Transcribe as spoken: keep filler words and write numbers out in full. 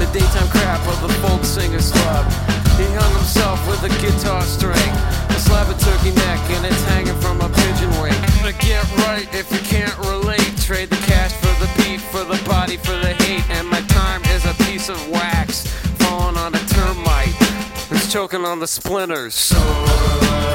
daytime crap of the folk singer's club. He hung himself with a guitar string, a slab of turkey neck, and it's hanging from a pigeon wing. But get right if you can't relate. Trade the cash for the beat, for the body, for the hate. And my time is a piece of wax falling on a termite. It's choking on the splinters. So